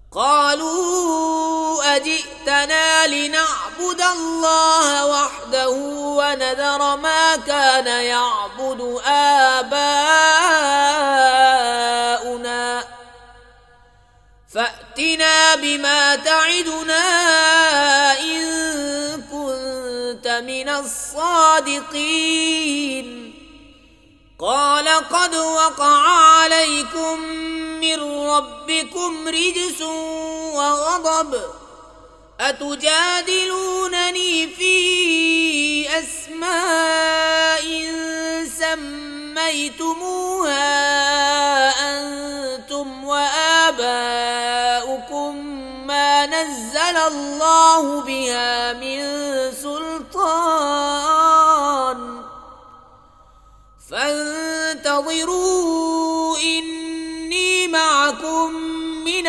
قالوا أجئتنا لنعبد الله وحده ونذر ما كان يعبد آباؤنا فأتنا بما تعدنا إن كنت من الصادقين قال قد وقع عليكم من ربكم رجس وغضب أتجادلونني في أسماء سميتموها أنتم وآباؤكم ما نزل الله بها من سلطان فانتظروا إني معكم من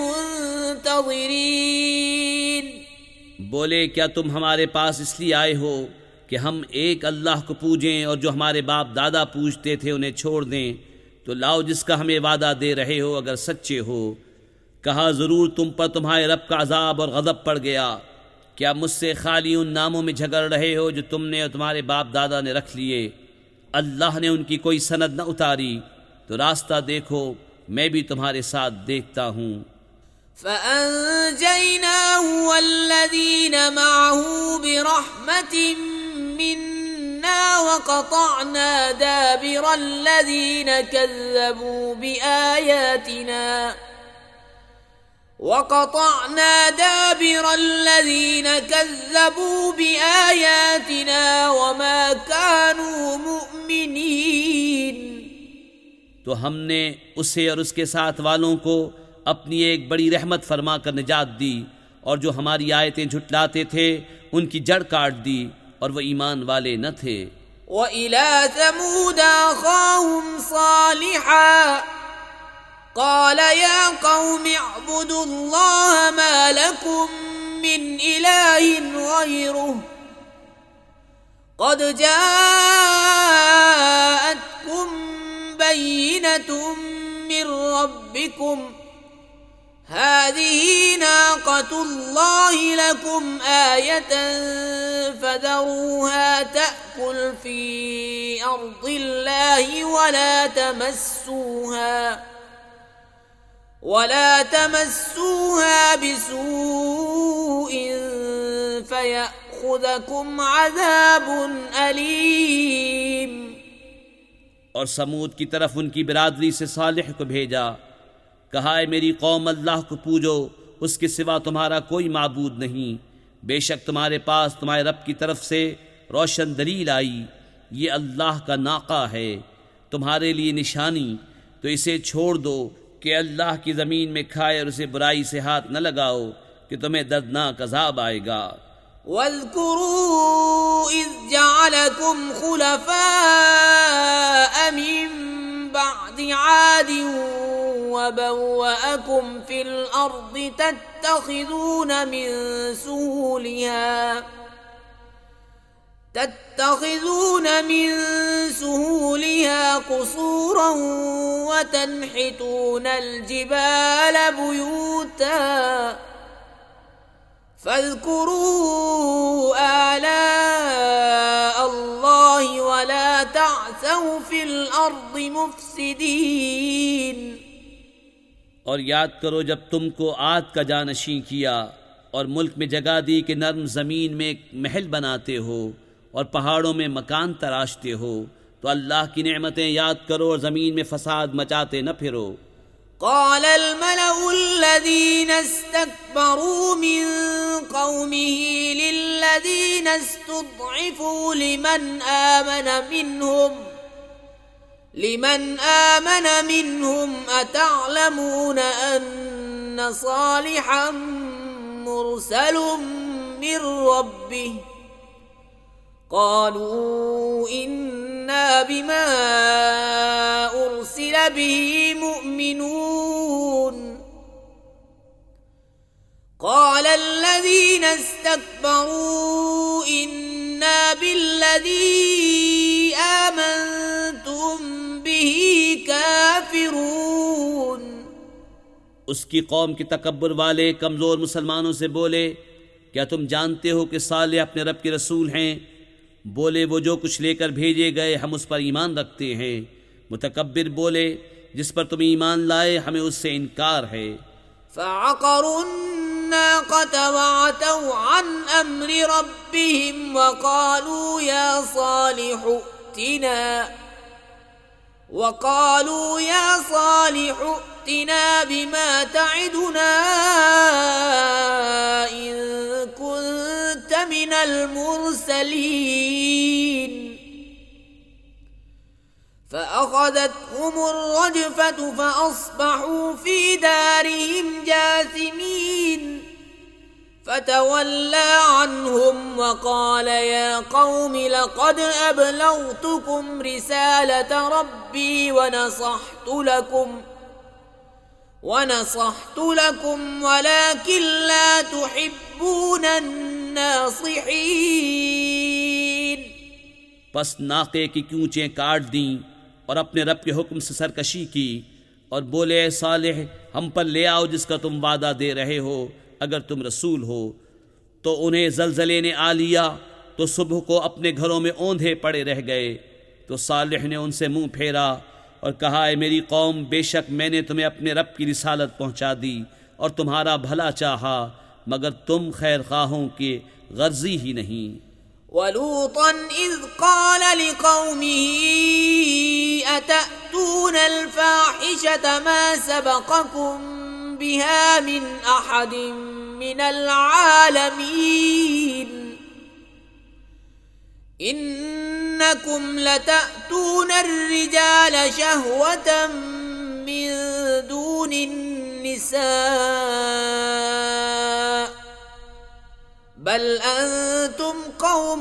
المنتظرین۔ بولے کیا تم ہمارے پاس اس لیے آئے ہو کہ ہم ایک اللہ کو پوجیں اور جو ہمارے باپ دادا پوجتے تھے انہیں چھوڑ دیں؟ تو لاؤ جس کا ہمیں وعدہ دے رہے ہو اگر سچے ہو۔ کہا ضرور تم پر تمہارے رب کا عذاب اور غضب پڑ گیا۔ کیا مجھ سے خالی ان ناموں میں جھگڑ رہے ہو جو تم نے اور تمہارے باپ دادا نے رکھ لیے؟ اللہ نے ان کی کوئی سند نہ اتاری، تو راستہ دیکھو میں بھی تمہارے ساتھ دیکھتا ہوں۔ فَأَنْجَيْنَاهُ وَالَّذِينَ مَعَهُ بِرَحْمَةٍ مِّنَّا وَقَطَعْنَا دَابِرَ الَّذِينَ كَذَّبُوا بِآيَاتِنَا وَمَا كَانُوا مُؤْمِنِينَ۔ تو ہم نے اسے اور اس کے ساتھ والوں کو اپنی ایک بڑی رحمت فرما کر نجات دی، اور جو ہماری آیتیں جھٹلاتے تھے ان کی جڑ کاٹ دی، اور وہ ایمان والے نہ تھے۔ وَإِلَى ثَمُودَ أَخَاهُمْ صَالِحًا قَالَ يَا قَوْمِ اعْبُدُوا اللَّهَ مَا لَكُمْ مِنْ إِلَٰهٍ غَيْرُهُ قَدْ جَاءَتْكُمْ بَيِّنَةٌ مِّن رَّبِّكُمْ هَٰذِهِ نَاقَةُ اللَّهِ لَكُمْ آيَةً فَذَرُوهَا تَأْكُلْ فِي أَرْضِ اللَّهِ وَلَا تَمَسُّوهَا بِسُوءٍ فَيَأْخُذَكُمْ عَذَابٌ أَلِيمٌ۔ اور سمود کی طرف ان کی برادری سے صالح کو بھیجا، کہا اے میری قوم اللہ کو پوجو، اس کے سوا تمہارا کوئی معبود نہیں، بے شک تمہارے پاس تمہارے رب کی طرف سے روشن دلیل آئی، یہ اللہ کا ناقہ ہے تمہارے لیے نشانی، تو اسے چھوڑ دو کہ اللہ کی زمین میں کھائے، اور اسے برائی سے ہاتھ نہ لگاؤ کہ تمہیں دردناک عذاب آئے گا۔ وَاذْكُرُوا إِذْ جَعَلَكُمْ خُلَفَاءَ مِن بَعْدِ عَادٍ وَبَوَّأَكُمْ فِي الْأَرْضِ تَتَّخِذُونَ مِن سُهُولِهَا قُصُورًا وَتَنْحِتُونَ الْجِبَالَ بُيُوتًا فَاذْكُرُوا آلَاءَ اللَّهِ وَلَا تَعْثَوْا فِي الْأَرْضِ مُفْسِدِينَ۔ اور یاد کرو جب تم کو عاد کا جانشین کیا اور ملک میں جگہ دی کہ نرم زمین میں ایک محل بناتے ہو اور پہاڑوں میں مکان تراشتے ہو، تو اللہ کی نعمتیں یاد کرو اور زمین میں فساد مچاتے نہ پھرو۔ قال الملأ الذين استكبروا من قومه للذين استضعفوا لمن آمن منهم أتعلمون أن صالحا مرسل من ربه قالوا إنا بما أرسل به مؤمنون قال الذين استكبروا إنا بالذي آمنتم به كافرون اس کی قوم کے تکبر والے کمزور مسلمانوں سے بولے کیا تم جانتے ہو کہ صالح اپنے رب کے رسول ہیں؟ بولے وہ جو کچھ لے کر بھیجے گئے ہم اس پر ایمان رکھتے ہیں۔ متکبر بولے جس پر تم ایمان لائے ہمیں اس سے انکار ہے۔ فعقروا الناقة وعتوا عن أمر ربهم وقالوا يا صالح ائتنا بما تعدنا إن كنت من المرسلين فأخذتهم الرجفة فأصبحوا في دارهم جاثمين فتولى عنهم وقال يا قوم لقد أبلغتكم رسالة ربي ونصحت لكم ولكن لا تحبون الناصحين۔ پس ناقے کی کیونچیں کاٹ دیں اور اپنے رب کے حکم سے سرکشی کی اور بولے اے صالح ہم پر لے آؤ جس کا تم وعدہ دے رہے ہو اگر تم رسول ہو۔ تو انہیں زلزلے نے آ لیا تو صبح کو اپنے گھروں میں اوندھے پڑے رہ گئے۔ تو صالح نے ان سے منہ پھیرا اور کہا اے میری قوم بے شک میں نے تمہیں اپنے رب کی رسالت پہنچا دی اور تمہارا بھلا چاہا مگر تم خیر خواہوں کی غرضی ہی نہیں۔ وَلُوطًا إِذْ قَالَ لِقَوْمِهِ أَتَأْتُونَ الْفَاحِشَةَ مَا سَبَقَكُمْ بِهَا مِنْ أَحَدٍ مِنَ الْعَالَمِينَ إِنَّكُمْ لَتَأْتُونَ الرِّجَالَ شَهْوَةً مِنْ دُونِ النِّسَاءِ بل انتم قوم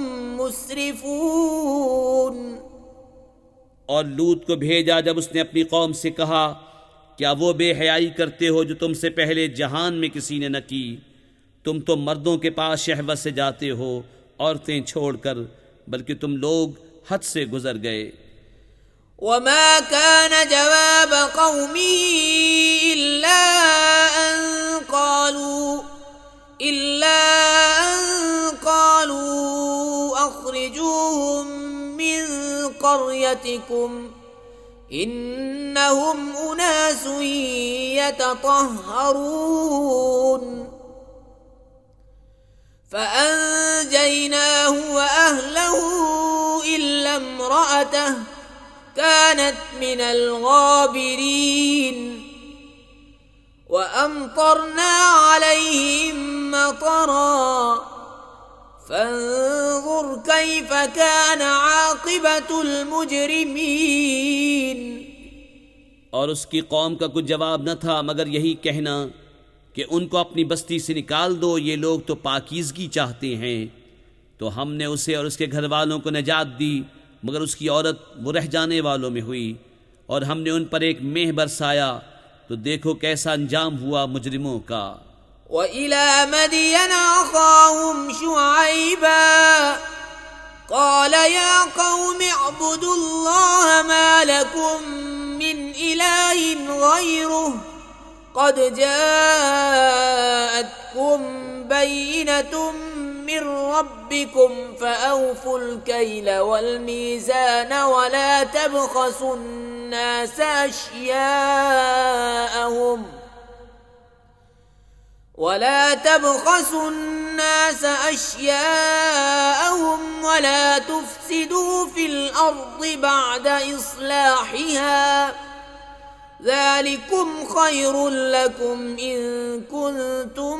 مسرفون۔ اور لوط کو بھیجا جب اس نے اپنی قوم سے کہا کیا وہ بے حیائی کرتے ہو جو تم سے پہلے جہان میں کسی نے نہ کی؟ تم تو مردوں کے پاس شہوت سے جاتے ہو عورتیں چھوڑ کر، بلکہ تم لوگ حد سے گزر گئے۔ وما كان جواب قومه إلا أن قالوا أخرجوهم من قريتكم إنهم أناس يتطهرون فأنجيناه وأهله إلا امرأته كانت من الغابرين وأمطرنا عليهم مطرا فانظر كيف كان عاقبة المجرمين۔ اور اس کی قوم کا کچھ جواب نہ تھا مگر یہی کہنا کہ ان کو اپنی بستی سے نکال دو، یہ لوگ تو پاکیزگی چاہتے ہیں۔ تو ہم نے اسے اور اس کے گھر والوں کو نجات دی مگر اس کی عورت وہ رہ جانے والوں میں ہوئی، اور ہم نے ان پر ایک مہ برسایا تو دیکھو کیسا انجام ہوا مجرموں کا۔ وَإِلَى مَدْيَنَ أَخَاهُمْ شُعَيْبًا قَالَ يَا قَوْمِ اعْبُدُوا اللَّهَ مَا لَكُمْ مِنْ إِلَٰهٍ غَيْرُهُ قَدْ جَاءَتْكُمْ بَيِّنَةٌ مِّن رَّبِّكُمْ فَأَوْفُوا الْكَيْلَ وَالْمِيزَانَ وَلَا تَبْخَسُوا النَّاسَ أشياءهم ولا تفسدوا في الأرض بعد إصلاحها ذلكم خير لكم إن كنتم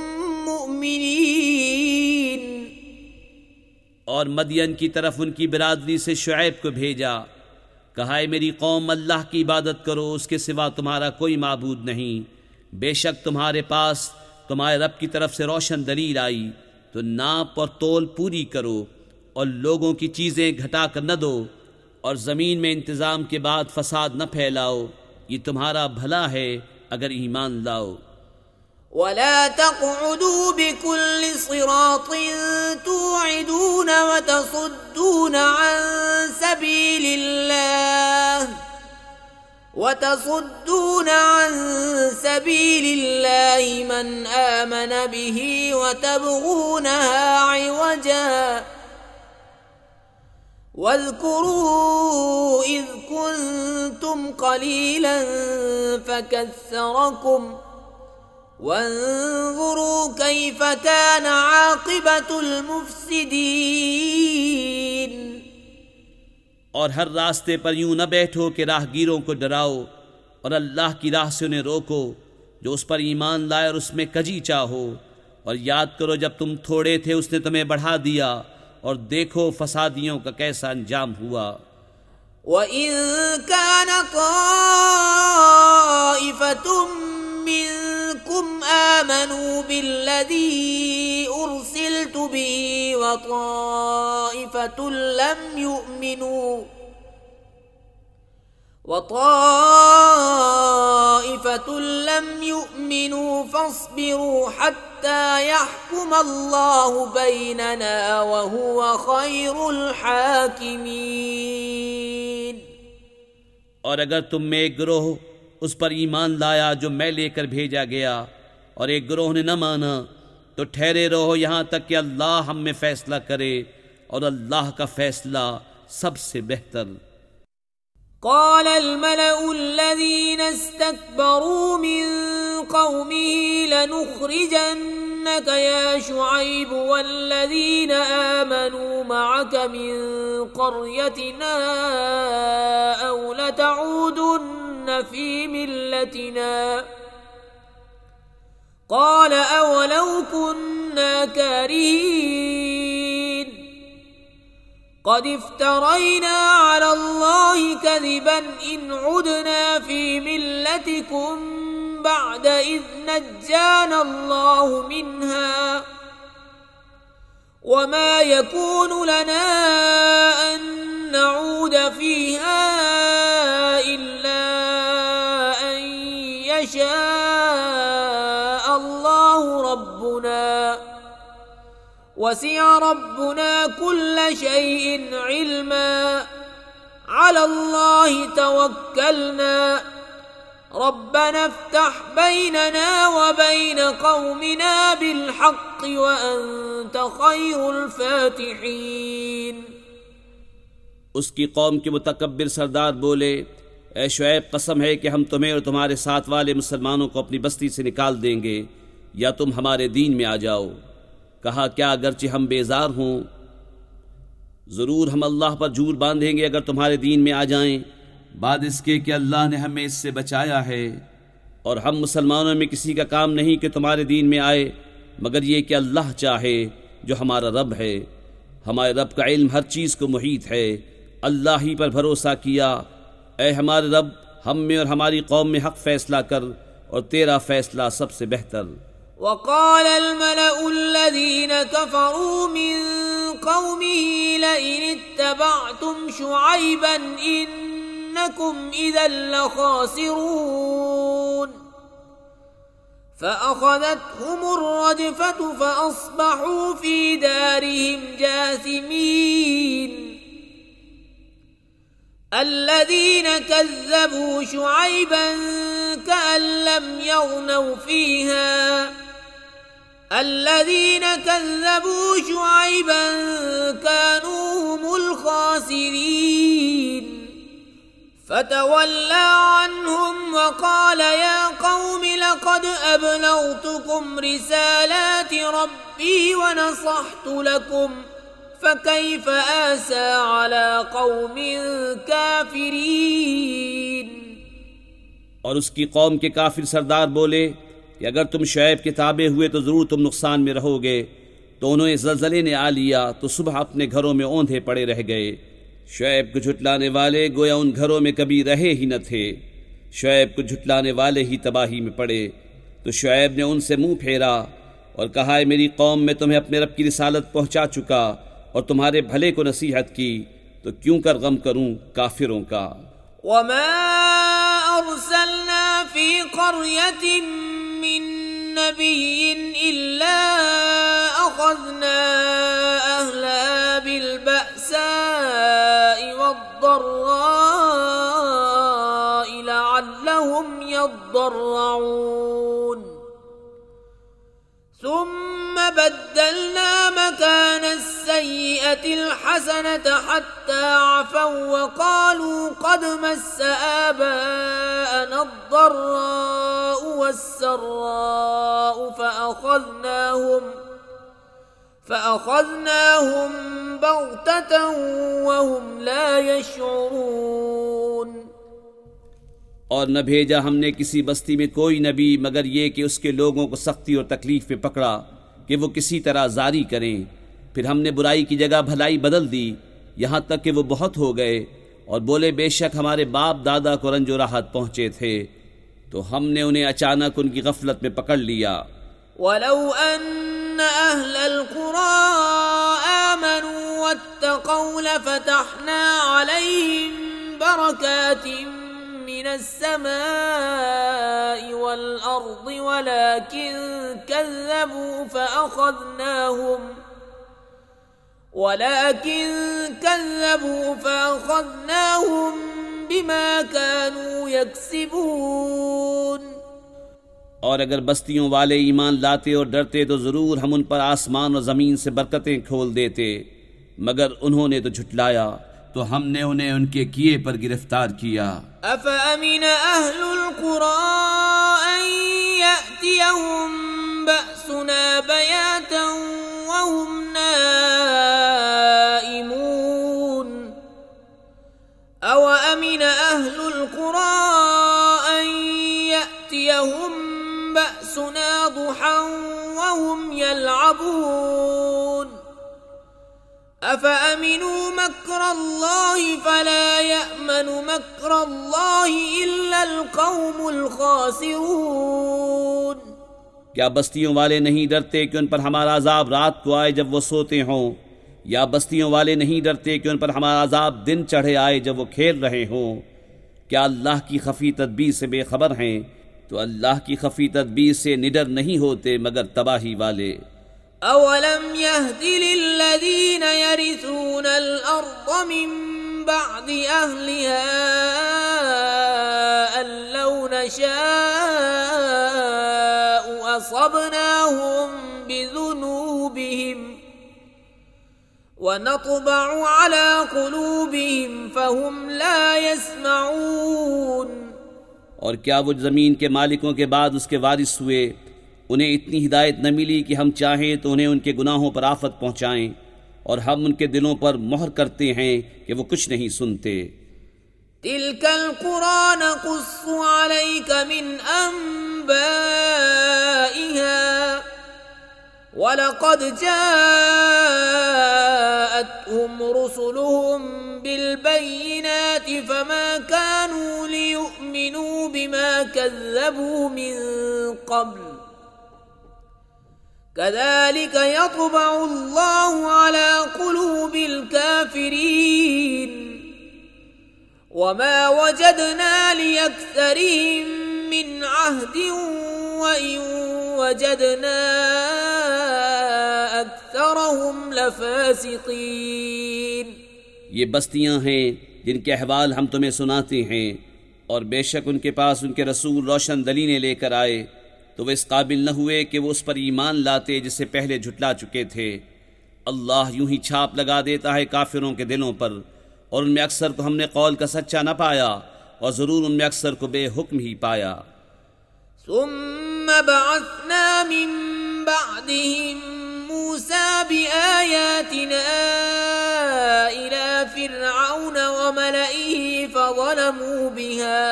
مؤمنين۔ اور مدین کی طرف ان کی برادری سے شعیب کو بھیجا، کہا اے میری قوم اللہ کی عبادت کرو، اس کے سوا تمہارا کوئی معبود نہیں، بے شک تمہارے پاس تمہارے رب کی طرف سے روشن دلیل آئی، تو ناپ اور تول پوری کرو اور لوگوں کی چیزیں گھٹا کر نہ دو، اور زمین میں انتظام کے بعد فساد نہ پھیلاؤ، یہ تمہارا بھلا ہے اگر ایمان لاؤ۔ ولا تقعدوا بكل صراط توعدون وتصدون عن سبيل الله وتصدون عن سبيل الله من آمن به وتبغونها عوجا واذكروا إذ كنتم قليلا فكثركم وانظروا كيف كان عاقبة المفسدين۔ اور ہر راستے پر یوں نہ بیٹھو کہ راہ گیروں کو ڈراؤ، اور اللہ کی راہ سے انہیں روکو جو اس پر ایمان لائے اور اس میں کجی چاہو، اور یاد کرو جب تم تھوڑے تھے اس نے تمہیں بڑھا دیا، اور دیکھو فسادیوں کا کیسا انجام ہوا۔ وَإِن كَانَ طَائِفَةٌ مِّنكُمْ آمَنُوا بِالَّذِي أُرْسِلْتُ بِهِ وَطَائِفَةٌ لَّمْ يُؤْمِنُوا فَاصْبِرُوا حَتَّى يَحْكُمَ اللَّهُ بَيْنَنَا وَهُوَ خَيْرُ الْحَاكِمِينَ۔ اور اگر تم میں ایک گروہ اس پر ایمان لایا جو میں لے کر بھیجا گیا، اور ایک گروہ نے نہ مانا، تو ٹھہرے رہو یہاں تک کہ اللہ ہم میں فیصلہ کرے، اور اللہ کا فیصلہ سب سے بہتر۔ قال الملأ الذين استكبروا من قومه لنخرجنك يا شعيب والذين آمنوا معك من قريتنا أو لتعودن في ملتنا قال أولو كنا كارهين قد افترينا على الله كذبا إن عدنا في ملتكم بعد إذ نجانا الله منها وما يكون لنا أن نعود فيها إلا أن يشاء الله ربنا وسع ربنا كل شيء علما على الله توكلنا ربنا افتح بيننا وبين قومنا بالحق وأنت خير الفاتحين۔ اس کی قوم کے متکبر سردار بولے، اے شعیب قسم ہے کہ ہم تمہیں اور تمہارے ساتھ والے مسلمانوں کو اپنی بستی سے نکال دیں گے یا تم ہمارے دین میں آ جاؤ۔ کہا کیا اگرچہ ہم بیزار ہوں، ضرور ہم اللہ پر جھوٹ باندھیں گے اگر تمہارے دین میں آ جائیں، بعد اس کے کہ اللہ نے ہمیں اس سے بچایا ہے، اور ہم مسلمانوں میں کسی کا کام نہیں کہ تمہارے دین میں آئے مگر یہ کہ اللہ چاہے جو ہمارا رب ہے۔ ہمارے رب کا علم ہر چیز کو محیط ہے، اللہ ہی پر بھروسہ کیا۔ اے ہمارے رب ہم میں اور ہماری قوم میں حق فیصلہ کر، اور تیرا فیصلہ سب سے بہتر۔ وقال الملأ الذين كفروا من قومه لئن اتبعتم شعيبا إنكم إذا لخاسرون فأخذتهم الرجفة فأصبحوا في دارهم جاثمين الذين كذبوا شعيبا كأن لم يغنوا فيها الذين كذبوا شعيبا كانوا هم الخاسرين فتولى عنهم وقال يا قوم لقد أبلغتكم رسالات ربي ونصحت لكم فكيف آسى على قوم كافرين۔ اور اس کی قوم کے کافر سردار بولے کہ اگر تم شعیب کے تابع ہوئے تو ضرور تم نقصان میں رہو گے۔ تو انہیں زلزلے نے آ لیا تو صبح اپنے گھروں میں اوندھے پڑے رہ گئے۔ شعیب کو جھٹلانے والے گویا ان گھروں میں کبھی رہے ہی نہ تھے۔ شعیب کو جھٹلانے والے ہی تباہی میں پڑے۔ تو شعیب نے ان سے منہ پھیرا اور کہا اے میری قوم میں تمہیں اپنے رب کی رسالت پہنچا چکا اور تمہارے بھلے کو نصیحت کی، تو کیوں کر غم کروں کافروں کا۔ وما أرسلنا في قرية من نبي إلا أخذنا أهلها بالبأساء والضراء يضرعون ثم بدلنا مكان السيئة الحسنة حتى عفوا وقالوا قد مس آباءنا الضراء والسراء فأخذناهم بغتة وهم لا يشعرون۔ اور نہ بھیجا ہم نے کسی بستی میں کوئی نبی مگر یہ کہ اس کے لوگوں کو سختی اور تکلیف میں پکڑا کہ وہ کسی طرح زاری کریں، پھر ہم نے برائی کی جگہ بھلائی بدل دی یہاں تک کہ وہ بہت ہو گئے، اور بولے بے شک ہمارے باپ دادا کو رنج و راحت پہنچے تھے، تو ہم نے انہیں اچانک ان کی غفلت میں پکڑ لیا۔ وَلَوْ أَنَّ أَهْلَ الْقُرَىٰ آمَنُوا وَاتَّقَوْا لَفَتَحْنَا عَلَيْهِمْ بَرَكَاتٍ من السماء والأرض ولكن كذبوا فأخذناهم بما كانوا يكسبون۔ اور اگر بستیوں والے ایمان لاتے اور ڈرتے تو ضرور ہم ان پر آسمان اور زمین سے برکتیں کھول دیتے، مگر انہوں نے تو جھٹلایا تو ہم نے انہیں ان کے کیے پر گرفتار کیا۔ أَفَأَمِنَ أَهْلُ الْقُرَىٰ أَن يَأْتِيَهُم بَأْسُنَا بَيَاتًا وَهُمْ نَائِمُونَ أَوَأَمِنَ أَهْلُ الْقُرَىٰ أَن يَأْتِيَهُم بَأْسُنَا ضُحًى وَهُمْ يَلْعَبُونَ أَفَأَمِنُوا مَكْرَ اللَّهِ فَلَا يَأْمَنُ مَكْرَ اللَّهِ إِلَّا الْقَوْمُ الْخَاسِرُونَ۔ کیا بستیوں والے نہیں ڈرتے کہ ان پر ہمارا عذاب رات کو آئے جب وہ سوتے ہوں، یا بستیوں والے نہیں ڈرتے کہ ان پر ہمارا عذاب دن چڑھے آئے جب وہ کھیل رہے ہوں؟ کیا اللہ کی خفی تدبیر سے بے خبر ہیں؟ تو اللہ کی خفی تدبیر سے نڈر نہیں ہوتے مگر تباہی والے۔ أَوَلَمْ يَهْدِ لِلَّذِينَ يَرِثُونَ الْأَرْضَ مِن بَعْدِ أَهْلِهَا أَن لَّوْ نَشَاءُ أَصَبْنَاهُم بِذُنُوبِهِمْ وَنَطْبَعُ عَلَىٰ قُلُوبِهِمْ فَهُمْ لَا يَسْمَعُونَ۔ اور کیا وہ زمین کے مالکوں کے بعد اس کے وارث ہوئے، انہیں اتنی ہدایت نہ ملی کہ ہم چاہیں تو انہیں ان کے گناہوں پر آفت پہنچائیں، اور ہم ان کے دلوں پر مہر کرتے ہیں کہ وہ کچھ نہیں سنتے۔ تِلْكَ الْقُرَىٰ نَقُصُّ عَلَيْكَ مِنْ أَنبَائِهَا وَلَقَدْ جَاءَتْهُمْ رُسُلُهُم بِالْبَيِّنَاتِ فَمَا كَانُوا لِيُؤْمِنُوا بِمَا كَذَّبُوا مِن قَبْلُ كَذَلِكَ يَطْبَعُ اللَّهُ عَلَى قُلُوبِ الْكَافِرِينَ وَمَا وَجَدْنَا لِأَكْثَرِهِم مِّنْ عَهْدٍ وَإِن وَجَدْنَا أَكْثَرَهُمْ لَفَاسِقِينَ۔ یہ بستیاں ہیں جن کے احوال ہم تمہیں سناتے ہیں، اور بے شک ان کے پاس ان کے رسول روشن دلیلیں لے کر آئے تو وہ اس قابل نہ ہوئے کہ وہ اس پر ایمان لاتے جس سے پہلے جھٹلا چکے تھے۔ اللہ یوں ہی چھاپ لگا دیتا ہے کافروں کے دلوں پر، اور ان میں اکثر کو ہم نے قول کا سچا نہ پایا، اور ضرور ان میں اکثر کو بے حکم ہی پایا۔ ثم بعثنا من بعدهم موسى بآياتنا إلى فرعون وملئه فظلموا بها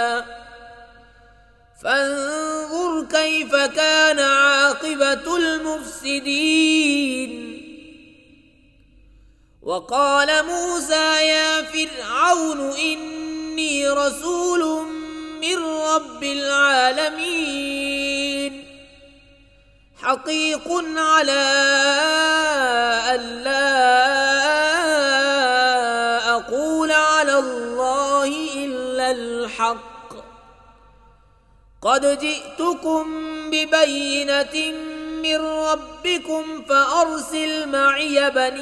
فانظر كيف كان عاقبة المفسدين۔ وقال موسى يا فرعون إني رسول من رب العالمين حقيق على ألا أقول على الله إلا الحق قد جئتكم ببينة من ربكم فأرسل معي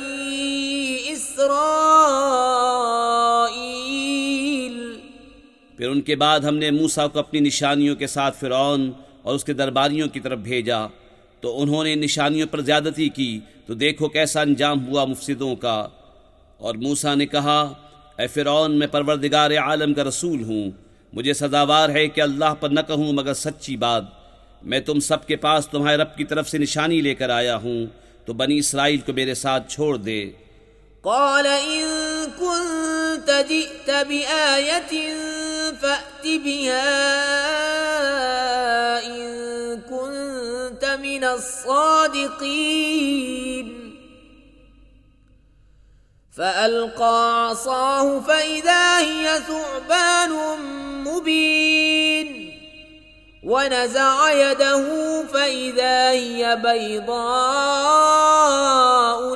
بني إسرائيل۔ پھر ان کے بعد ہم نے موسیٰ کو اپنی نشانیوں کے ساتھ فرعون اور اس کے درباریوں کی طرف بھیجا، تو انہوں نے نشانیوں پر زیادتی کی، تو دیکھو کیسا انجام ہوا مفسدوں کا۔ اور موسیٰ نے کہا، اے فرعون، میں پروردگار عالم کا رسول ہوں، مجھے سزاوار ہے کہ اللہ پر نہ کہوں مگر سچی بات۔ میں تم سب کے پاس تمہارے رب کی طرف سے نشانی لے کر آیا ہوں، تو بنی اسرائیل کو میرے ساتھ چھوڑ دے۔ قال إن كنت جئت بآية فأت بها إن كنت من الصادقين فألقى عصاه فإذا هي ثعبان مبين ونزع يده فإذا هي بيضاء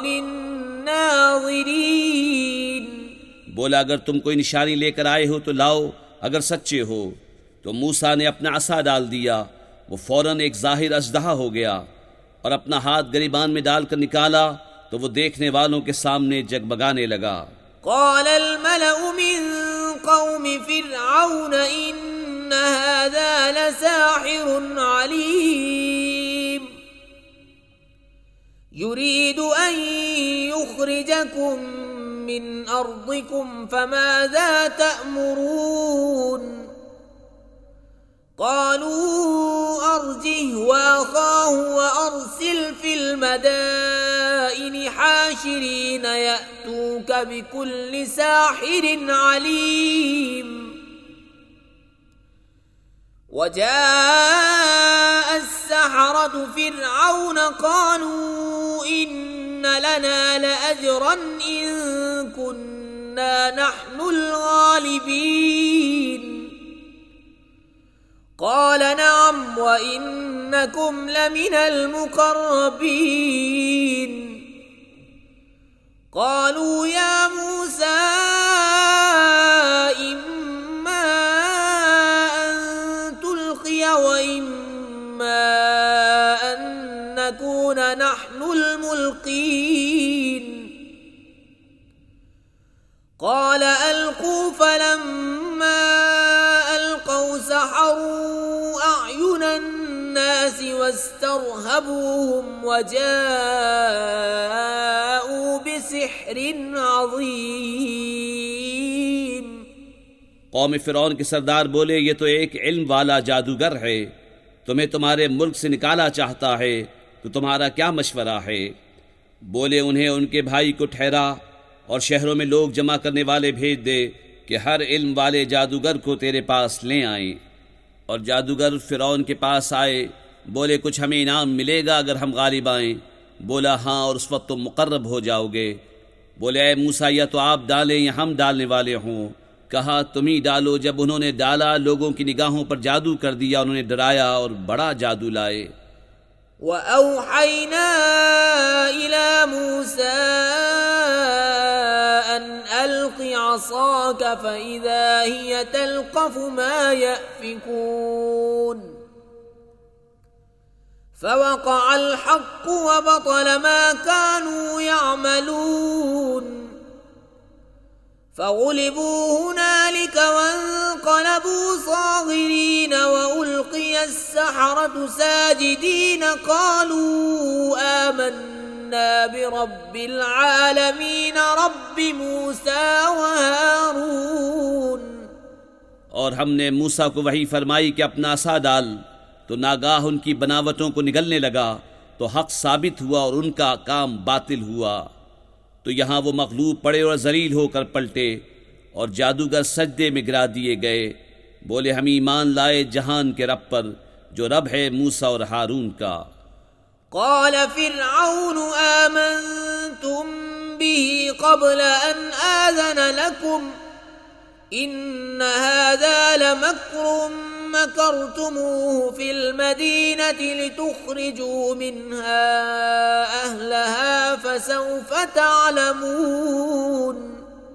للناظرين۔ بولا اگر تم کوئی نشانی لے کر آئے ہو تو لاؤ، اگر سچے ہو۔ تو موسیٰ نے اپنا عصا ڈال دیا، وہ فوراً ایک ظاہر اژدہا ہو گیا، اور اپنا ہاتھ گریبان میں ڈال کر نکالا تو وہ دیکھنے والوں کے سامنے جگمگانے لگا۔ قال الملأ من قوم فرعون إن هذا لساحر عليم يريد أن يخرجكم من أرضكم فماذا تأمرون؟ قالوا أرجه وأخاه وأرسل في المدائن حاشرين يأتوك بكل ساحر عليم۔ وجاء السحرة فرعون قالوا إن لنا لأجرا إن كنا نحن الغالبين۔ قال نعم وإنكم لمن المقربين۔ قالوا يا موسى إما أن تلقي وإما أن نكون نحن الملقين۔ قال ألقوا فلما ألقوا سحروا أعين الناس واسترهبوهم وجاءوا بسحر عظيم۔ قوم فرعون کے سردار بولے، یہ تو ایک علم والا جادوگر ہے، تمہیں تمہارے ملک سے نکالا چاہتا ہے، تو تمہارا کیا مشورہ ہے؟ بولے انہیں ان کے بھائی کو ٹھہرا اور شہروں میں لوگ جمع کرنے والے بھیج دے کہ ہر علم والے جادوگر کو تیرے پاس لے آئیں۔ اور جادوگر فرعون کے پاس آئے، بولے کچھ ہمیں انعام ملے گا اگر ہم غالب آئیں؟ بولا ہاں، اور اس وقت تم مقرب ہو جاؤ گے۔ بولے اے موسیٰ، یا تو آپ ڈالیں یا ہم ڈالنے والے ہوں؟ کہا تم ہی ڈالو۔ جب انہوں نے ڈالا، لوگوں کی نگاہوں پر جادو کر دیا، انہوں نے ڈرایا اور بڑا جادو لائے۔ وَأَوْحَيْنَا إِلَى مُوسَىٰ أَنْ أَلْقِ عَصَاكَ فَإِذَا هِيَ تَلْقَفُ مَا يَأْفِكُونَ فَوَقَعَ الْحَقُّ وَبَطَلَ مَا كَانُوا يَعْمَلُونَ فَغُلِبُوا هُنَالِكَ وَانقَلَبُوا صَاغِرِينَ وَأُلْقِيَ السَّحَرَةُ سَاجِدِينَ قَالُوا آمَنَّا بِرَبِّ الْعَالَمِينَ رَبِّ مُوسَىٰ وَهَارُونَ۔ اور ہم نے موسیٰ کو وحی فرمائی کہ اپنا عصا ڈال، تو ناگاہ ان کی بناوٹوں کو نگلنے لگا، تو حق ثابت ہوا اور ان کا کام باطل ہوا۔ تو یہاں وہ مغلوب پڑے اور ذلیل ہو کر پلٹے، اور جادوگر سجدے میں گرا دیے گئے۔ بولے ہم ایمان لائے جہان کے رب پر، جو رب ہے موسیٰ اور ہارون کا۔ قال فرعون آمنتم به قبل أن آذن لكم إن هذا لمكر مكرتموه في المدينة لتخرجوا منها أهلها فسوف تعلمون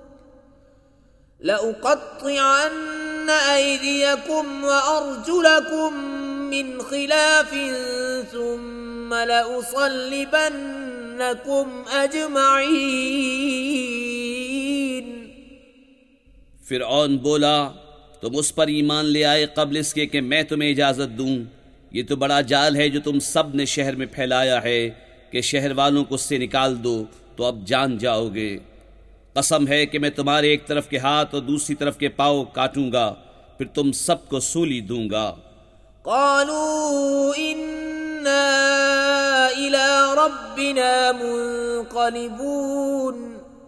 لأقطعن أيديكم وأرجلكم من خلاف ثم لأصلبنكم أجمعين۔ فرعون بولا تم اس پر ایمان لے آئے قبل اس کے کہ میں تمہیں اجازت دوں؟ یہ تو بڑا جال ہے جو تم سب نے شہر میں پھیلایا ہے کہ شہر والوں کو اس سے نکال دو تو اب جان جاؤ گے۔ قسم ہے کہ میں تمہارے ایک طرف کے ہاتھ اور دوسری طرف کے پاؤں کاٹوں گا، پھر تم سب کو سولی دوں گا۔ قالوا إنا إلى ربنا منقلبون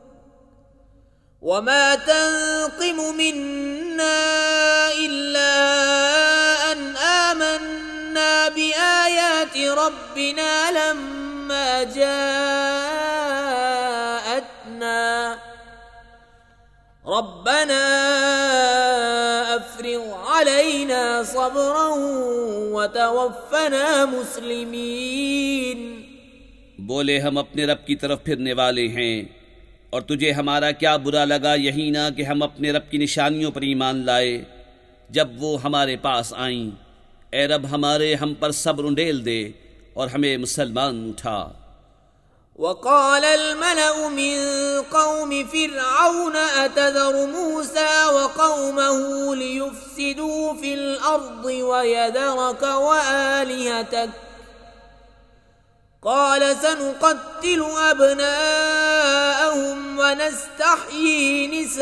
وما تنقم منا إلا أن آمنا بآيات ربنا لما جاءتنا ربنا افرغ علينا صبرا وتوفنا مسلمین۔ بولے ہم اپنے رب کی طرف پھرنے والے ہیں، اور تجھے ہمارا کیا برا لگا یہی نہ کہ ہم اپنے رب کی نشانیوں پر ایمان لائے جب وہ ہمارے پاس آئیں۔ اے رب ہمارے ہم پر صبر انڈیل دے اور ہمیں مسلمان اٹھا۔ وقال الملأ من قوم فرعون أتذر موسى وقومه ليفسدوا في الأرض ويذرك وآلهتك قال سنقتل أبناءهم ونستحيي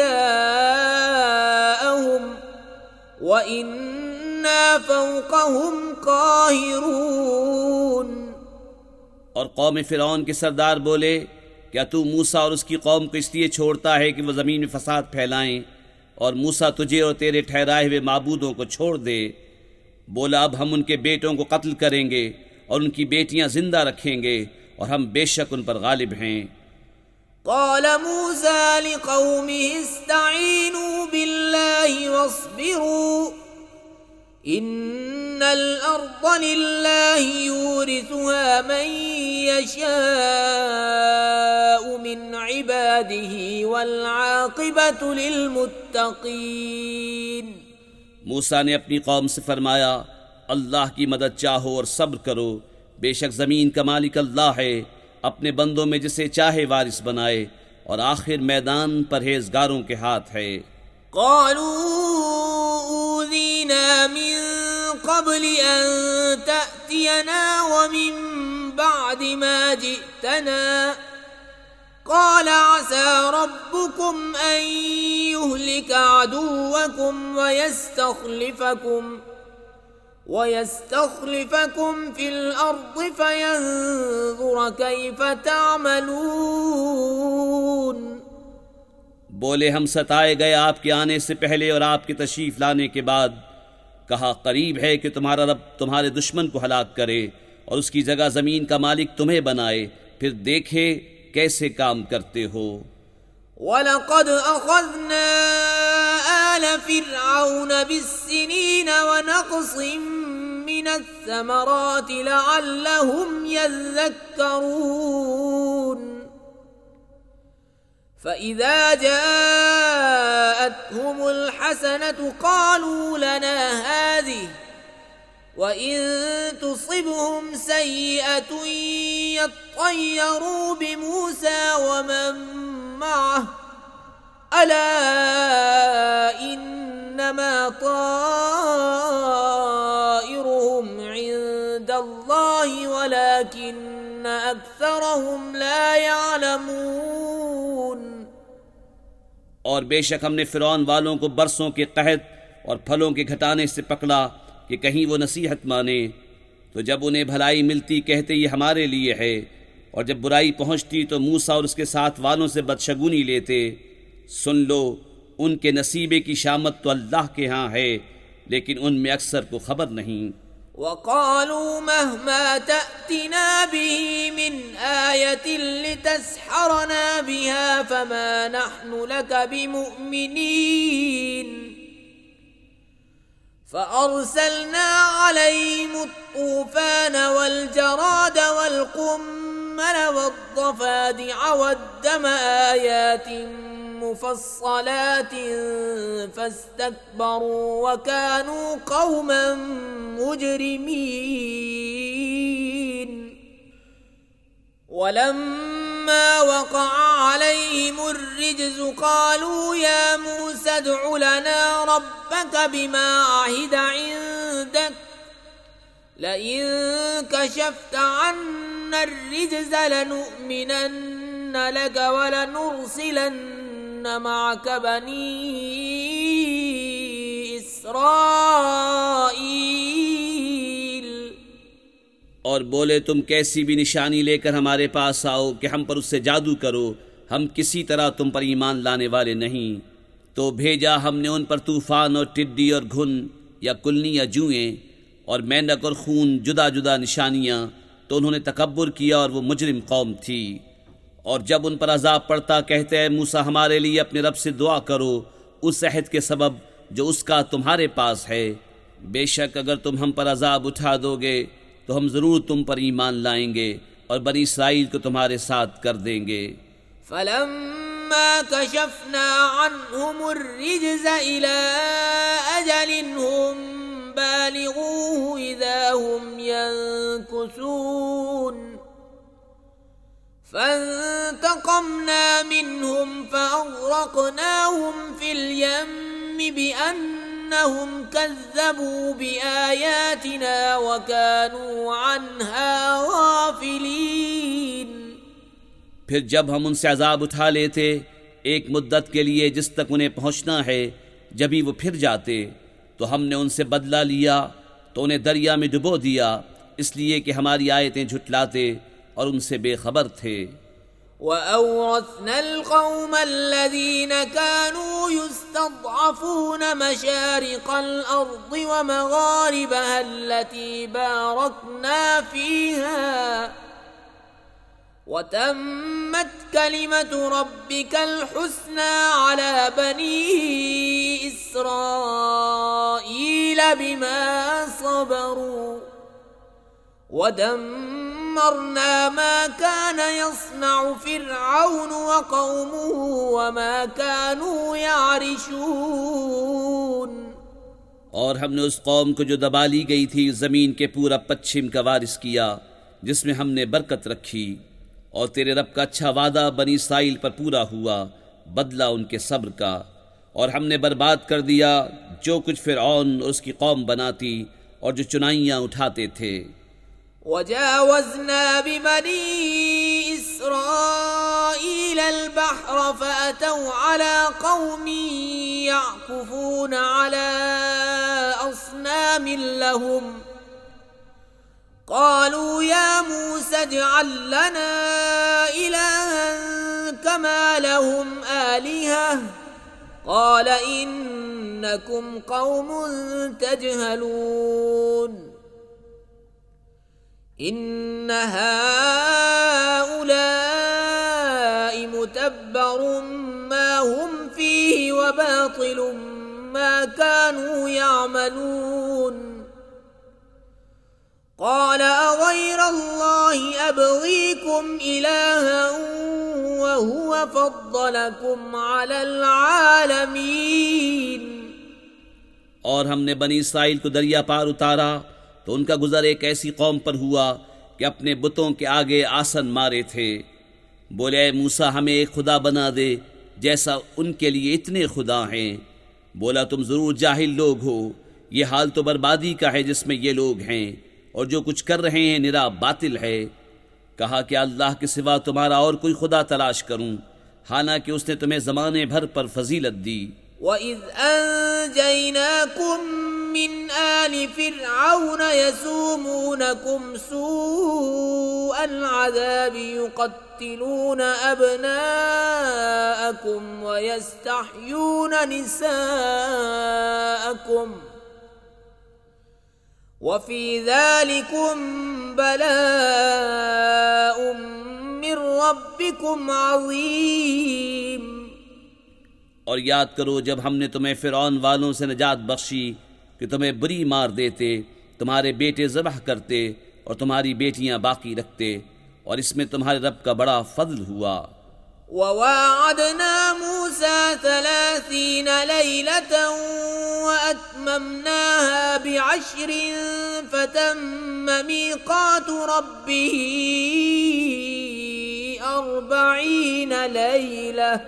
نساءهم وإنا فوقهم قاهرون۔ اور قوم فرعون کے سردار بولے، کیا تو موسیٰ اور اس کی قوم کو اس لیے چھوڑتا ہے کہ وہ زمین میں فساد پھیلائیں، اور موسیٰ تجھے اور تیرے ٹھہرائے ہوئے معبودوں کو چھوڑ دے۔ بولا اب ہم ان کے بیٹوں کو قتل کریں گے اور ان کی بیٹیاں زندہ رکھیں گے، اور ہم بے شک ان پر غالب ہیں۔ قال موسى لقومه استعينوا بالله واصبروا إن الأرض لله يورثها من يشاء من عباده والعاقبة للمتقين۔ موسیٰ نے اپنی قوم سے فرمایا، اللہ کی مدد چاہو اور صبر کرو، بے شک زمین کا مالک اللہ ہے، اپنے بندوں میں جسے چاہے وارث بنائے، اور آخر میدان پرہیزگاروں کے ہاتھ ہے۔ قالوا أوذينا من قبل أن تأتينا ومن بعد ما جئتنا قال عسى ربكم أن يهلك عدوكم ويستخلفكم في الأرض فينظر كيف تعملون۔ بولے ہم ستائے گئے آپ کے آنے سے پہلے اور آپ کی تشریف لانے کے بعد، کہا قریب ہے کہ تمہارا رب تمہارے دشمن کو ہلاک کرے اور اس کی جگہ زمین کا مالک تمہیں بنائے، پھر دیکھے کیسے کام کرتے ہو۔ وَلَقَدْ أَخَذْنَا آلَ فِرْعَوْنَ بِالسِّنِينَ وَنَقْصٍ مِّنَ الثَّمَرَاتِ لَعَلَّهُمْ يَذَّكَّرُونَ۔ فَإِذَا جَاءَتْهُمُ الْحَسَنَةُ قَالُوا لَنَا هَٰذِهِ وَإِن تُصِبْهُمْ سَيِّئَةٌ يَطَّيَّرُوا بِمُوسَىٰ وَمَن مَّعَهُ أَلَا إِنَّمَا طَائِرُهُمْ عِندَ اللَّهِ وَلَٰكِنَّ أَكْثَرَهُمْ لَا يَعْلَمُونَ۔ اور بے شک ہم نے فرعون والوں کو برسوں کے قحط اور پھلوں کے گھٹانے سے پکڑا کہ کہیں وہ نصیحت مانے، تو جب انہیں بھلائی ملتی کہتے یہ ہمارے لیے ہے، اور جب برائی پہنچتی تو موسیٰ اور اس کے ساتھ والوں سے بدشگونی لیتے۔ سن لو ان کے نصیبے کی شامت تو اللہ کے ہاں ہے، لیکن ان میں اکثر کو خبر نہیں۔ وَقَالُوا مَهْمَا تَأْتِنَا بِهِ مِنْ آيَةٍ لِتَسْحَرَنَا بِهَا فَمَا نَحْنُ لَكَ بِمُؤْمِنِينَ۔ فَأَرْسَلْنَا عَلَيْهِمُ الطُّوفَانَ وَالْجَرَادَ وَالْقُمَّلَ وَالضَّفَادِعَ وَالدَّمَ آيَاتٍ مُفَصَّلَاتٍ فَاسْتَكْبَرُوا وَكَانُوا قَوْمًا مُجْرِمِينَ۔ وَلَمَّا فلما وقع عليهم الرجز قالوا يا موسى ادع لنا ربك بما عهد عندك لئن كشفت عنا الرجز لنؤمنن لك ولنرسلن معك بني إسرائيل. اور بولے تم کیسی بھی نشانی لے کر ہمارے پاس آؤ کہ ہم پر اس سے جادو کرو، ہم کسی طرح تم پر ایمان لانے والے نہیں. تو بھیجا ہم نے ان پر طوفان اور ٹڈی اور گھن یا کلنی یا جوئیں اور مینڈک اور خون، جدا جدا نشانیاں، تو انہوں نے تکبر کیا اور وہ مجرم قوم تھی. اور جب ان پر عذاب پڑتا کہتے ہیں موسیٰ ہمارے لیے اپنے رب سے دعا کرو اس عہد کے سبب جو اس کا تمہارے پاس ہے، بے شک اگر تم ہم پر عذاب اٹھا دو گے تو ہم ضرور تم پر ایمان لائیں گے اور بنی اسرائیل کو تمہارے ساتھ کر دیں گے. فلما كشفنا عنهم الرجز إلى أجل هم بالغوه إذا هم ينكثون فانتقمنا منهم فأغرقناهم في اليم بأنهم كذبوا بآياتنا وكانوا عنها غافلين. پھر جب ہم ان سے عذاب اٹھا لیتے ایک مدت کے لیے جس تک انہیں پہنچنا ہے، جب ہی وہ پھر جاتے تو ہم نے ان سے بدلہ لیا تو انہیں دریا میں ڈبو دیا، اس لیے کہ ہماری آیتیں جھٹلاتے اور ان سے بے خبر تھے. وَأَوْرَثْنَا الْقَوْمَ الَّذِينَ كَانُوا يُسْتَضْعَفُونَ مَشَارِقَ الْأَرْضِ وَمَغَارِبَهَا الَّتِي بَارَكْنَا فِيهَا وَتَمَّتْ كَلِمَةُ رَبِّكَ الْحُسْنَى عَلَى بَنِي إِسْرَائِيلَ بِمَا صَبَرُوا وَدَمَّرْنَا مَا كَانَ يَصْنَعُ فِرْعَوْنُ وَقَوْمُهُ وَمَا كَانُوا يَعْرِشُونَ. اور ہم نے اس قوم کو جو دبا لی گئی تھی زمین کے پورا پچھم کا وارث کیا جس میں ہم نے برکت رکھی، اور تیرے رب کا اچھا وعدہ بنی اسرائیل پر پورا ہوا بدلہ ان کے صبر کا. اور ہم نے برباد کر دیا جو کچھ فرعون اور اس کی قوم بناتی اور جو چنائیاں اٹھاتے تھے. وجاوزنا ببني إسرائيل البحر فأتوا على قوم يعكفون على أصنام لهم قالوا يا موسى اجعل لنا إلها كما لهم آلهة قال إنكم قوم تجهلون إن هؤلاء متبر ما هم فيه وباطل ما كانوا يعملون قال أغير الله أبغيكم إلها وهو فضلكم على العالمين. اور ہم نے بنی اسرائیل کو دریا پار اتارا تو ان کا گزر ایک ایسی قوم پر ہوا کہ اپنے بتوں کے آگے آسن مارے تھے. بولے اے موسیٰ ہمیں ایک خدا بنا دے جیسا ان کے لیے اتنے خدا ہیں. بولا تم ضرور جاہل لوگ ہو، یہ حال تو بربادی کا ہے جس میں یہ لوگ ہیں، اور جو کچھ کر رہے ہیں نرا باطل ہے. کہا کہ اللہ کے سوا تمہارا اور کوئی خدا تلاش کروں، حالانکہ اس نے تمہیں زمانے بھر پر فضیلت دی. وَإِذْ أَنْجَيْنَاكُمْ مِنْ آلِ فِرْعَوْنَ يَسُومُونَكُمْ سُوءَ الْعَذَابِ يُقَتِّلُونَ أَبْنَاءَكُمْ وَيَسْتَحْيُونَ نِسَاءَكُمْ وَفِي ذَلِكُمْ بَلَاءٌ مِّن رَّبِّكُمْ عَظِيمٌ. اور یاد کرو جب ہم نے تمہیں فرعون والوں سے نجات بخشی کہ تمہیں بری مار دیتے، تمہارے بیٹے ذبح کرتے اور تمہاری بیٹیاں باقی رکھتے، اور اس میں تمہارے رب کا بڑا فضل ہوا. وَوَاعَدْنَا مُوسَى 30 لَيْلَةً وَأَتْمَمْنَاهَا ب10 فَتَمَّ مِيقَاتُ رَبِّهِ 40 ليلة.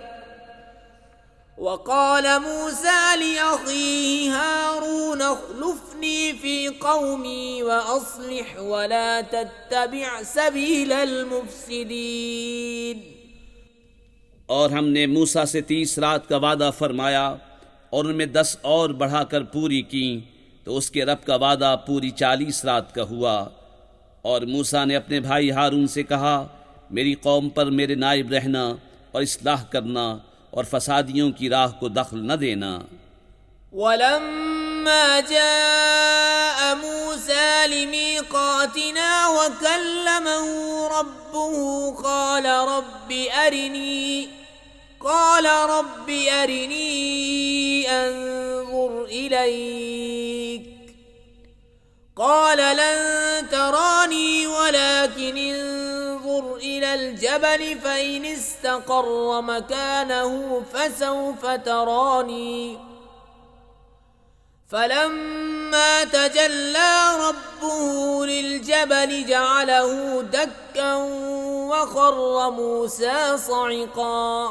وقال موسى لأخيه هارون اخلفني في قومي وأصلح ولا تتبع سبيل المفسدين. اور ہم نے موسیٰ سے 30 رات کا وعدہ فرمایا اور ان میں 10 اور بڑھا کر پوری کی، تو اس کے رب کا وعدہ پوری 40 رات کا ہوا. اور موسیٰ نے اپنے بھائی ہارون سے کہا، میری قوم پر میرے نائب رہنا اور اصلاح کرنا اور فسادیوں کی راہ کو دخل نہ دینا. ولما جاء موسى لميقاتنا وكلمه ربه قال رب أرني أنظر إليك. قال لن تراني ولكن انظر إلى الجبل فإن استقر مكانه فسوف تراني. فلما تجلى ربه للجبل جعله دكا وخر موسى صعقا.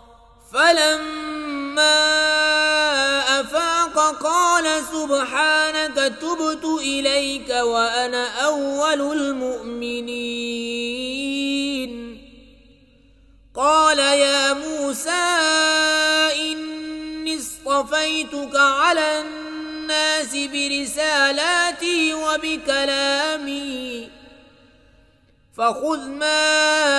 فلما أفاق قال سبحانك تبت إليك وأنا أول المؤمنين. قال يا موسى إني اصطفيتك على الناس برسالاتي وبكلامي فخذ ما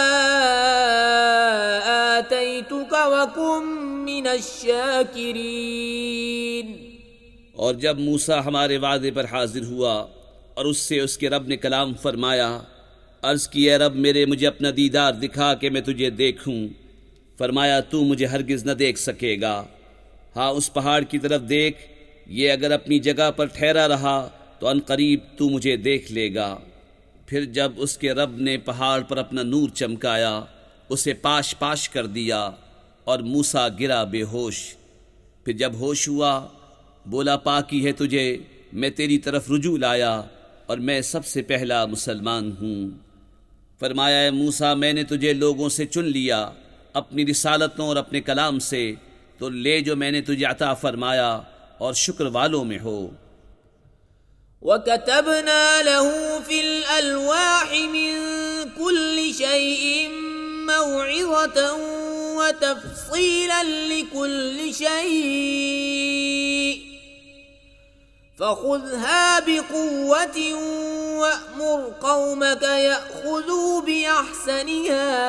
آتيتك وكن من الشاكرين. اور جب موسیٰ ہمارے وعدے پر حاضر ہوا اور اس سے اس کے رب نے کلام فرمایا، عرض کی اے رب میرے مجھے اپنا دیدار دکھا کہ میں تجھے دیکھوں. فرمایا تو مجھے ہرگز نہ دیکھ سکے گا، ہاں اس پہاڑ کی طرف دیکھ، یہ اگر اپنی جگہ پر ٹھہرا رہا تو ان قریب تو مجھے دیکھ لے گا. پھر جب اس کے رب نے پہاڑ پر اپنا نور چمکایا، اسے پاش پاش کر دیا اور موسیٰ گرا بے ہوش. پھر جب ہوش ہوا بولا، پاکی ہے تجھے، میں تیری طرف رجوع لایا اور میں سب سے پہلا مسلمان ہوں. فرمایا اے موسیٰ میں نے تجھے لوگوں سے چن لیا اپنی رسالتوں اور اپنے کلام سے، تو لے جو میں نے تجھے عطا فرمایا اور شکر والوں میں ہو. وَكَتَبْنَا لَهُ فِي الْأَلْوَاحِ مِنْ كُلِّ شَيْءٍ مَوْعِظَةً وَتَفْصِيلًا لِكُلِّ شَيْءٍ فَخُذْهَا بِقُوَّةٍ وَأْمُرْ قَوْمَكَ يَأْخُذُوا بِأَحْسَنِهَا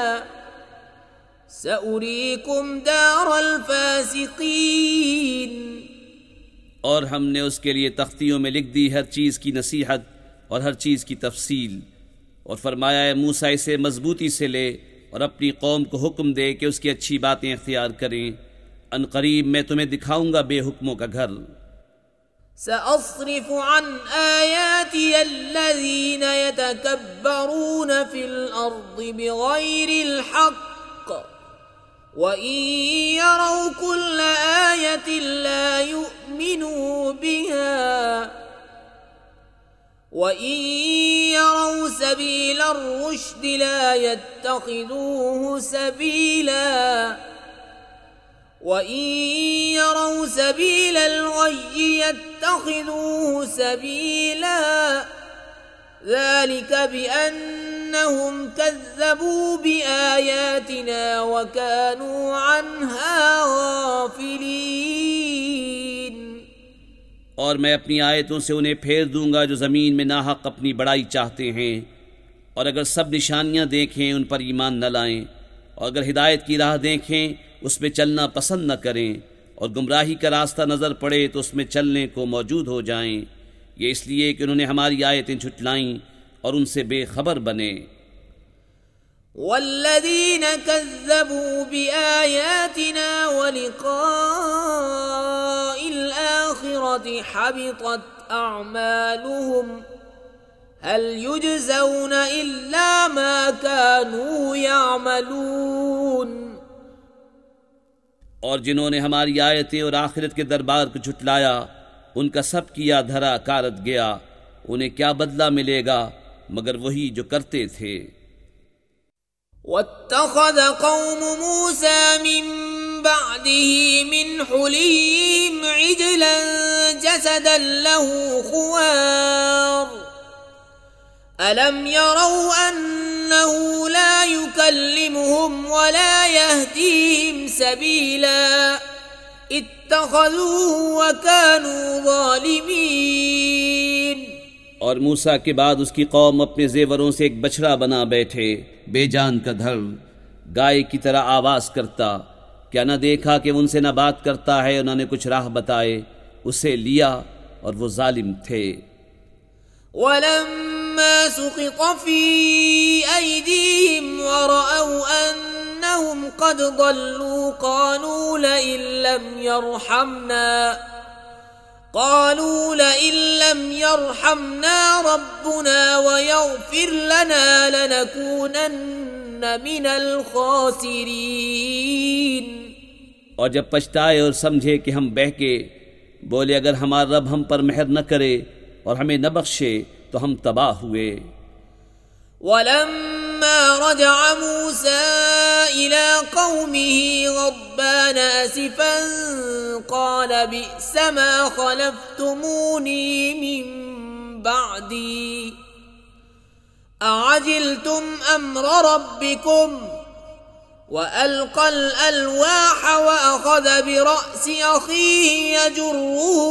سَأُرِيكُمْ دَارَ الْفَاسِقِينَ. اور ہم نے اس کے لیے تختیوں میں لکھ دی ہر چیز کی نصیحت اور ہر چیز کی تفصیل. اور فرمایا اے موسیٰ اسے مضبوطی سے لے اور اپنی قوم کو حکم دے کہ اس کی اچھی باتیں اختیار کریں، ان قریب میں تمہیں دکھاؤں گا بے حکموں کا گھر. سأصرف عن آياتي الذين يتكبرون في الأرض بغير الحق وإن يروا كل آية لا يؤمنوا بها وإن يروا سبيل الرشد لا يتخذوه سبيلا وإن يروا سبيل الغي يتخذوه سبيلا ذلك بأنهم كذبوا بآياتنا وكانوا عنها غافلين. اور میں اپنی آیتوں سے انہیں پھیر دوں گا جو زمین میں ناحق اپنی بڑائی چاہتے ہیں، اور اگر سب نشانیاں دیکھیں ان پر ایمان نہ لائیں، اور اگر ہدایت کی راہ دیکھیں اس میں چلنا پسند نہ کریں، اور گمراہی کا راستہ نظر پڑے تو اس میں چلنے کو موجود ہو جائیں. یہ اس لیے کہ انہوں نے ہماری آیتیں جھٹلائیں اور ان سے بے خبر بنے. والذین کذبوا بآیاتنا ولقاء الآخرة حبطت اعمالهم هل يجزون الا ما كانوا يعملون. اور جنہوں نے ہماری آیتیں اور آخرت کے دربار کو جھٹلایا ان کا سب کیا دھرا کارت گیا، انہیں کیا بدلہ ملے گا مگر وہی جو کرتے تھے. واتخذ قوم موسى من بعده من حليهم عجلا جسدا له خوار ألم يروا أنه لا يكلمهم ولا يهديهم سبيلا اتخذوه وكانوا ظالمين۔ اور موسیٰ کے بعد اس کی قوم اپنے زیوروں سے ایک بچڑا بنا بیٹھے، بے جان کا دھڑ، گائے کی طرح آواز کرتا۔ کیا نہ دیکھا کہ ان سے نہ بات کرتا ہے، انہوں نے کچھ راہ بتائے، اسے لیا اور وہ ظالم تھے۔ وَلَمَّا سُقِطَ فِي أَيْدِيهِمْ وَرَأَوْا أَنَّهُمْ قَدْ ضَلُّوا قَالُوا لَئِن لَّمْ يَرْحَمْنَا رَبُّنَا وَيَغْفِرْ لَنَا لَنَكُونَنَّ مِنَ الْخَاسِرِينَ۔ اور جب پچھتائے اور سمجھے کہ ہم بہکے، بولے اگر ہمارا رب ہم پر مہر نہ کرے اور ہمیں نہ بخشے تو ہم تباہ ہوئے۔ وَلَمَّا رَجَعَ مُوسَىٰ إِلَىٰ قَوْمِهِ غَضْبَانَ أَسِفًا قَالَ بِئْسَ مَا خَلَفْتُمُونِي مِن بَعْدِي أَعَجِلْتُمْ أَمْرَ رَبِّكُمْ وَأَلْقَى الْأَلْوَاحَ وَأَخَذَ بِرَأْسِ أَخِيهِ يَجُرُّهُ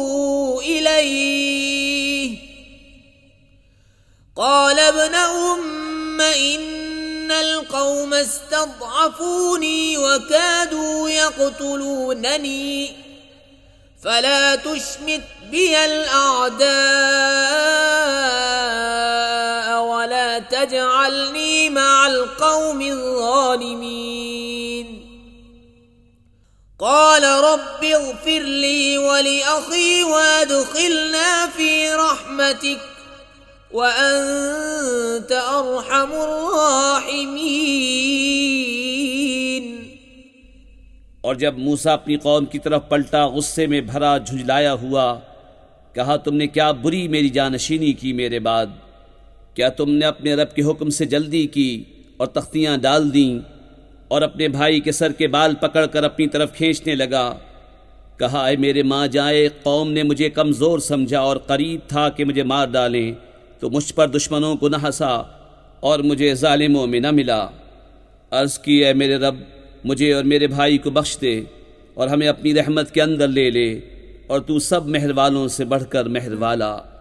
إِلَيْهِ قال ابن أم إن القوم استضعفوني وكادوا يقتلونني فلا تشمت بي الأعداء ولا تجعلني مع القوم الظالمين قال رب اغفر لي ولأخي وادخلنا في رحمتك وَأَنْتَ أَرْحَمُ الرَّاحِمِينَ۔ اور جب موسیٰ اپنی قوم کی طرف پلٹا غصے میں بھرا، جھنجھلایا ہوا، کہا تم نے کیا بری میری جانشینی کی میرے بعد؟ کیا تم نے اپنے رب کے حکم سے جلدی کی اور تختیاں ڈال دیں؟ اور اپنے بھائی کے سر کے بال پکڑ کر اپنی طرف کھینچنے لگا۔ کہا اے میرے ماں جائے، قوم نے مجھے کمزور سمجھا اور قریب تھا کہ مجھے مار ڈالیں، تو مجھ پر دشمنوں کو نہ ہنسا اور مجھے ظالموں میں نہ ملا۔ عرض کی اے میرے رب، مجھے اور میرے بھائی کو بخش دے اور ہمیں اپنی رحمت کے اندر لے لے، اور تو سب مہر والوں سے بڑھ کر مہر والا۔